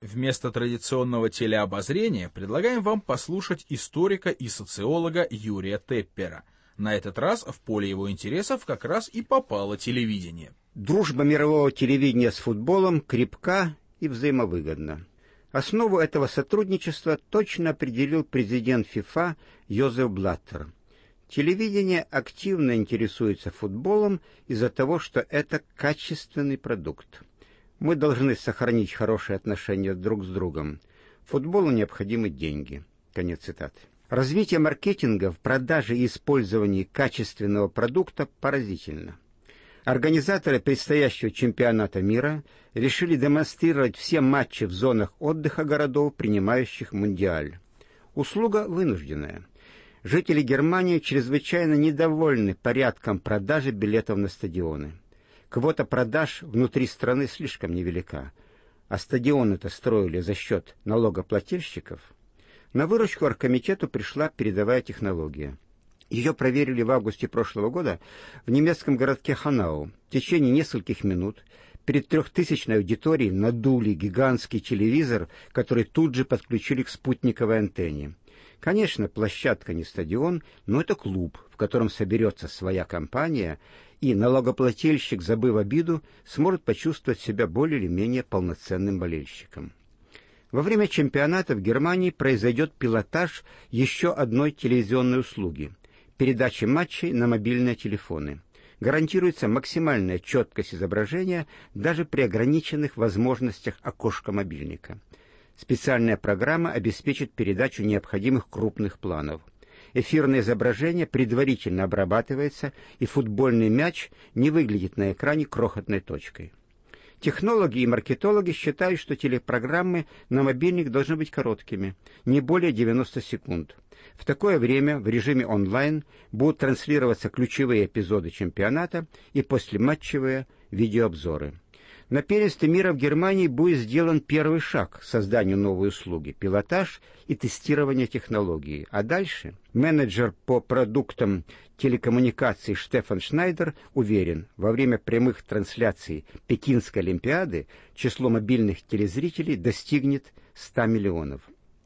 Вместо традиционного телеобозрения предлагаем вам послушать историка и социолога Юрия Теппера. На этот раз в поле его интересов как раз и попало телевидение. Дружба мирового телевидения с футболом крепка и взаимовыгодна. Основу этого сотрудничества точно определил президент ФИФА Йозеф Блаттер. Телевидение активно интересуется футболом из-за того, что это качественный продукт. Мы должны сохранить хорошие отношения друг с другом. Футболу необходимы деньги. Конец цитаты. Развитие маркетинга в продаже и использовании качественного продукта поразительно. Организаторы предстоящего чемпионата мира решили демонстрировать все матчи в зонах отдыха городов, принимающих Мундиаль. Услуга вынужденная. Жители Германии чрезвычайно недовольны порядком продажи билетов на стадионы. Квота продаж внутри страны слишком невелика, а стадионы-то строили за счет налогоплательщиков. На выручку оргкомитету пришла передовая технология. Ее проверили в августе прошлого года в немецком городке Ханау. В течение нескольких минут перед 3000-ной аудиторией надули гигантский телевизор, который тут же подключили к спутниковой антенне. Конечно, площадка не стадион, но это клуб, в котором соберется своя компания, и налогоплательщик, забыв обиду, сможет почувствовать себя более или менее полноценным болельщиком. Во время чемпионата в Германии произойдет пилотаж еще одной телевизионной услуги – передачи матчей на мобильные телефоны. Гарантируется максимальная четкость изображения даже при ограниченных возможностях окошка мобильника. Специальная программа обеспечит передачу необходимых крупных планов. Эфирное изображение предварительно обрабатывается, и футбольный мяч не выглядит на экране крохотной точкой. Технологи и маркетологи считают, что телепрограммы на мобильник должны быть короткими, не более 90 секунд. В такое время в режиме онлайн будут транслироваться ключевые эпизоды чемпионата и послематчевые видеообзоры. На первенстве мира в Германии будет сделан первый шаг к созданию новой услуги – пилотаж и тестирование технологии. А дальше менеджер по продуктам телекоммуникаций Штефан Шнайдер уверен, во время прямых трансляций Пекинской Олимпиады число мобильных телезрителей достигнет 100 миллионов.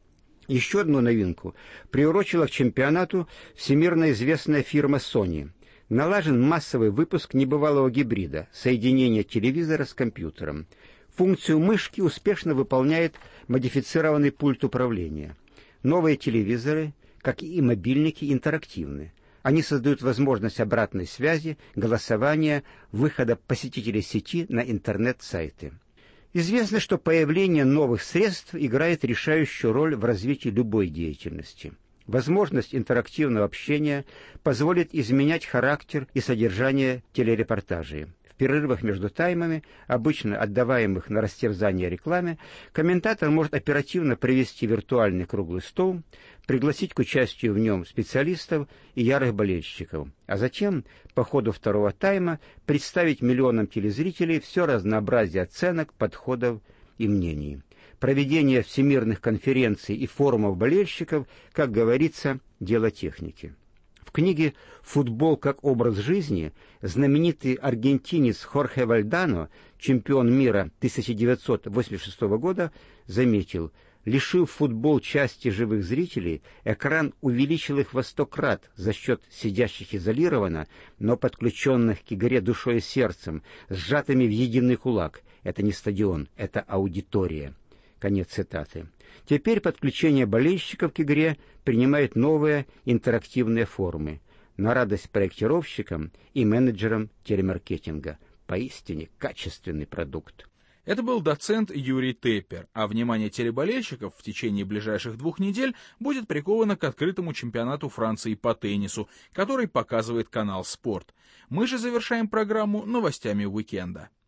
Еще одну новинку приурочила к чемпионату всемирно известная фирма Sony. Налажен массовый выпуск небывалого гибрида – соединения телевизора с компьютером. Функцию мышки успешно выполняет модифицированный пульт управления. Новые телевизоры, как и мобильники, интерактивны. Они создают возможность обратной связи, голосования, выхода посетителей сети на интернет-сайты. Известно, что появление новых средств играет решающую роль в развитии любой деятельности. Возможность интерактивного общения позволит изменять характер и содержание телерепортажей. В перерывах между таймами, обычно отдаваемых на растерзание рекламе, комментатор может оперативно провести виртуальный круглый стол, пригласить к участию в нем специалистов и ярых болельщиков, а затем, по ходу второго тайма, представить миллионам телезрителей все разнообразие оценок, подходов и мнений. Проведение всемирных конференций и форумов болельщиков, как говорится, дело техники. В книге «Футбол как образ жизни» знаменитый аргентинец Хорхе Вальдано, чемпион мира 1986 года, заметил: лишив футбол части живых зрителей, экран увеличил их во 100 крат за счет сидящих изолированно, но подключенных к игре душой и сердцем, сжатыми в единый кулак. Это не стадион, это аудитория. Конец цитаты. Теперь подключение болельщиков к игре принимает новые интерактивные формы, на радость проектировщикам и менеджерам телемаркетинга. Поистине качественный продукт. Это был доцент Юрий Теппер, а внимание телеболельщиков в течение ближайших 2 недель будет приковано к открытому чемпионату Франции по теннису, который показывает канал «Спорт». Мы же завершаем программу новостями уикенда.